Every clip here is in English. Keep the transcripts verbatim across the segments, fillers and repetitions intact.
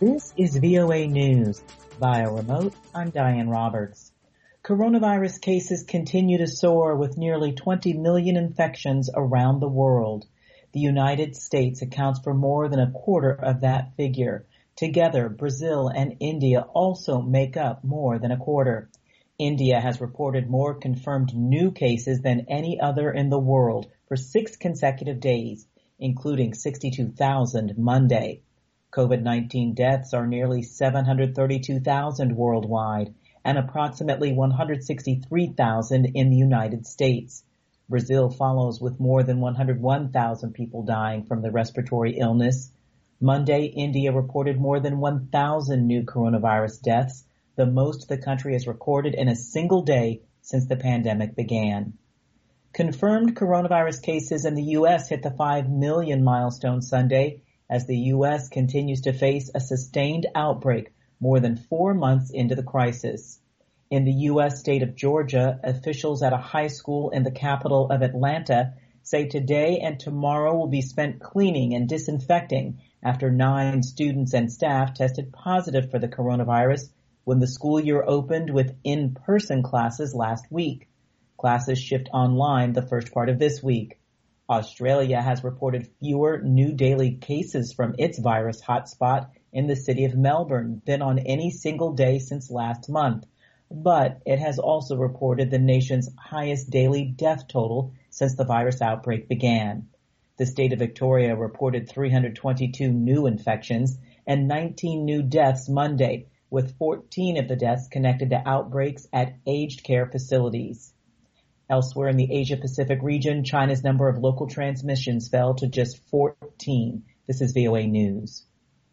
This is V O A News. Via remote, I'm Diane Roberts. Coronavirus cases continue to soar with nearly twenty million infections around the world. The United States accounts for more than a quarter of that figure. Together, Brazil and India also make up more than a quarter. India has reported more confirmed new cases than any other in the world for six consecutive days, including sixty-two thousand Monday. COVID nineteen deaths are nearly seven hundred thirty-two thousand worldwide and approximately one hundred sixty-three thousand in the United States. Brazil follows with more than one hundred one thousand people dying from the respiratory illness. Monday, India reported more than one thousand new coronavirus deaths, the most the country has recorded in a single day since the pandemic began. Confirmed coronavirus cases in the U S hit the five million milestone Sunday, as the U S continues to face a sustained outbreak more than four months into the crisis. In the U S state of Georgia, officials at a high school in the capital of Atlanta say today and tomorrow will be spent cleaning and disinfecting after nine students and staff tested positive for the coronavirus when the school year opened with in-person classes last week. Classes shift online the first part of this week. Australia has reported fewer new daily cases from its virus hotspot in the city of Melbourne than on any single day since last month, but it has also reported the nation's highest daily death total since the virus outbreak began. The state of Victoria reported three hundred twenty-two new infections and nineteen new deaths Monday, with fourteen of the deaths connected to outbreaks at aged care facilities. Elsewhere in the Asia-Pacific region, China's number of local transmissions fell to just fourteen. This is V O A News.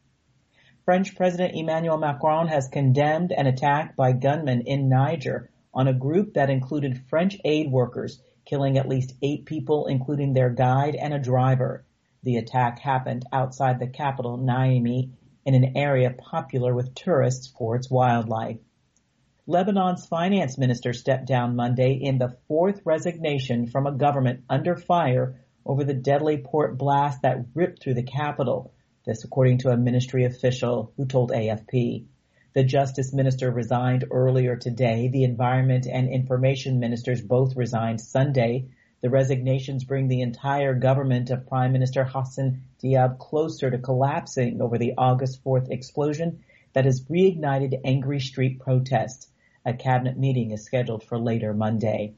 French President Emmanuel Macron has condemned an attack by gunmen in Niger on a group that included French aid workers, killing at least eight people, including their guide and a driver. The attack happened outside the capital, Niamey, in an area popular with tourists for its wildlife. Lebanon's finance minister stepped down Monday in the fourth resignation from a government under fire over the deadly port blast that ripped through the capital. This according to a ministry official who told A F P. The justice minister resigned earlier today. The environment and information ministers both resigned Sunday. The resignations bring the entire government of Prime Minister Hassan Diab closer to collapsing over the August fourth explosion that has reignited angry street protests. A cabinet meeting is scheduled for later Monday.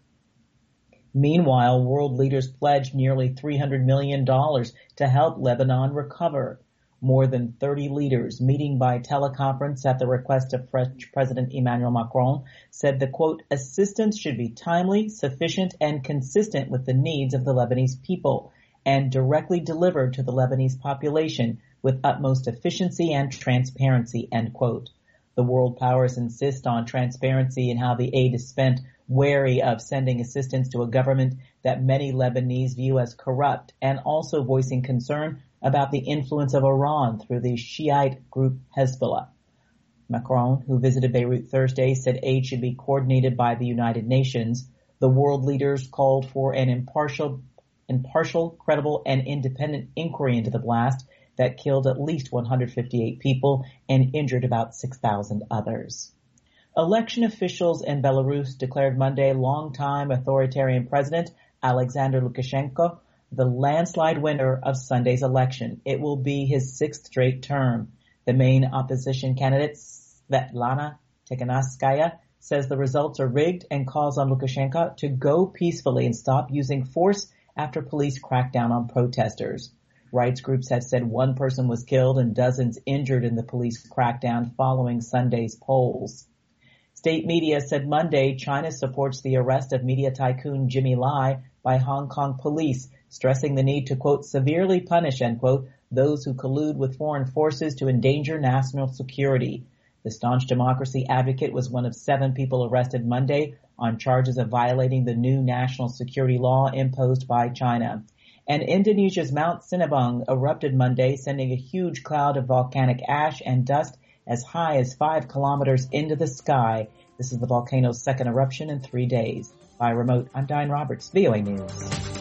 Meanwhile, world leaders pledged nearly three hundred million dollars to help Lebanon recover. More than thirty leaders meeting by teleconference at the request of French President Emmanuel Macron said the, quote, assistance should be timely, sufficient, and consistent with the needs of the Lebanese people and directly delivered to the Lebanese population with utmost efficiency and transparency, end quote. The world powers insist on transparency in how the aid is spent, wary of sending assistance to a government that many Lebanese view as corrupt, and also voicing concern about the influence of Iran through the Shiite group Hezbollah. Macron, who visited Beirut Thursday, said aid should be coordinated by the United Nations. The world leaders called for an impartial, impartial, credible, and independent inquiry into the blast that killed at least one hundred fifty-eight people and injured about six thousand others. Election officials in Belarus declared Monday longtime authoritarian president Alexander Lukashenko the landslide winner of Sunday's election. It will be his sixth straight term. The main opposition candidate, Svetlana Tikhanovskaya, says the results are rigged and calls on Lukashenko to go peacefully and stop using force after police cracked down on protesters. Rights groups have said one person was killed and dozens injured in the police crackdown following Sunday's polls. State media said Monday China supports the arrest of media tycoon Jimmy Lai by Hong Kong police, stressing the need to, quote, severely punish, end quote, those who collude with foreign forces to endanger national security. The staunch democracy advocate was one of seven people arrested Monday on charges of violating the new national security law imposed by China. And Indonesia's Mount Sinabung erupted Monday, sending a huge cloud of volcanic ash and dust as high as five kilometers into the sky. This is the volcano's second eruption in three days. By remote, I'm Diane Roberts, V O A News.